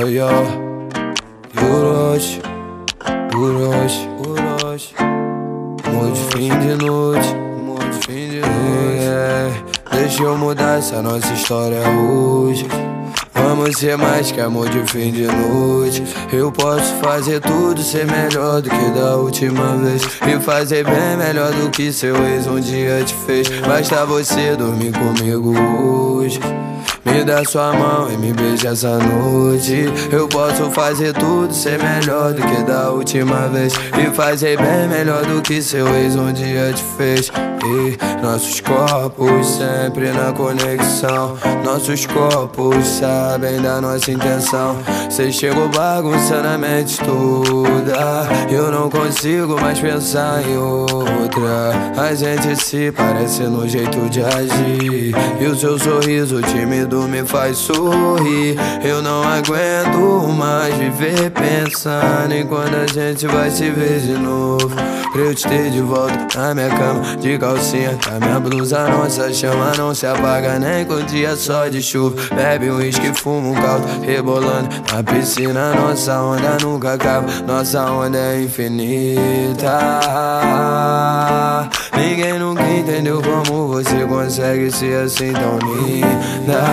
yeah. Urosh, Urosh, Urosh. Amor de fim de noite, amor de fim de noite. Deixa eu mudar essa nossa história hoje. Vamos ser mais que amor de fim de noite. Eu posso fazer tudo ser melhor do que da última vez, e fazer bem melhor do que seu ex um dia te fez. Basta você dormir comigo hoje. Me dá sua mão e me beija essa noite. Eu posso fazer tudo ser melhor do que da última vez, e fazer bem melhor do que seu ex um dia te fez. E nossos corpos sempre na conexão. Nossos corpos sabem da nossa intenção. Cê chegou bagunçando a mente toda. Eu não consigo mais pensar em outra. A gente se parece no jeito de agir, e o seu sorriso tímido me faz sorrir. Eu não aguento mais viver pensando em quando a gente vai se ver de novo. Pra eu te ter de volta na minha cama de calcinha, a minha blusa, nossa chama não se apaga nem com dia só de chuva. Bebe um uísque, fuma um caldo, rebolando na piscina. Nossa onda nunca acaba, nossa onda é infinita. Ninguém nunca entendeu como você consegue ser assim tão linda.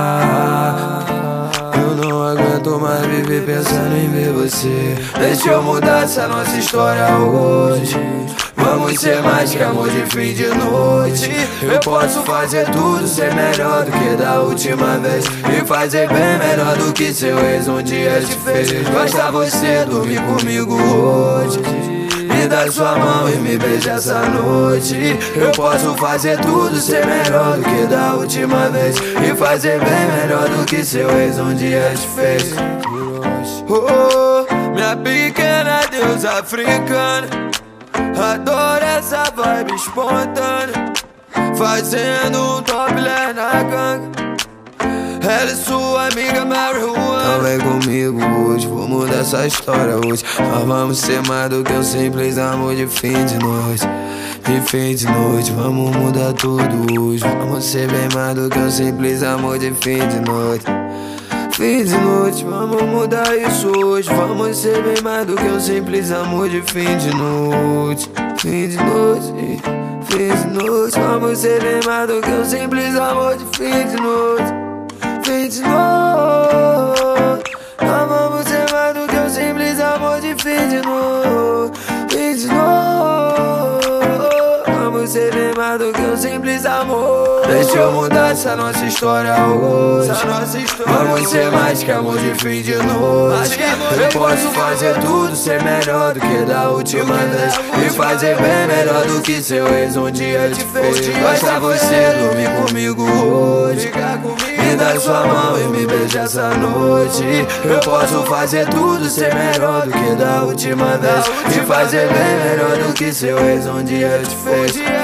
Eu não aguento mais viver pensando em ver você. Deixa eu mudar essa nossa história hoje. Vamos ser mais que amor de fim de noite. Eu posso fazer tudo ser melhor do que da última vez, e fazer bem melhor do que seu ex um dia te fez. Basta você dormir comigo hoje. Me dá sua mão e me beija essa noite. Eu posso fazer tudo ser melhor do que da última vez, e fazer bem melhor do que seu ex um dia te fez. Oh, minha pequena deusa africana, adoro essa vibe espontânea, fazendo um topless na ganga. Ela é sua amiga marihuana. Então vem comigo hoje, vou mudar essa história hoje. Nós vamos ser mais do que um simples amor de fim de noite. De fim de noite, vamos mudar tudo hoje. Vamos ser bem mais do que um simples amor de fim de noite. Fim de noite, vamos mudar isso hoje. Vamos ser bem mais do que um simples amor de fim de noite. Fim de noite, fim de noite. Vamos ser bem mais do que um simples amor de fim de noite. Fim de noite, nós vamos ser mais do que um simples amor de fim de noite. Fim de noite, vamos ser bem mais do que um simples amor. Deixa eu mudar essa nossa história hoje. Vamos ser mais que amor de fim de noite. Eu posso fazer tudo ser melhor do que da última vez, e fazer bem melhor do que seu ex um dia te fez. Basta você dormir comigo hoje. Me dá sua mão e me beija essa noite. Eu posso fazer tudo ser melhor do que da última vez, e fazer bem melhor do que seu ex um dia te fez.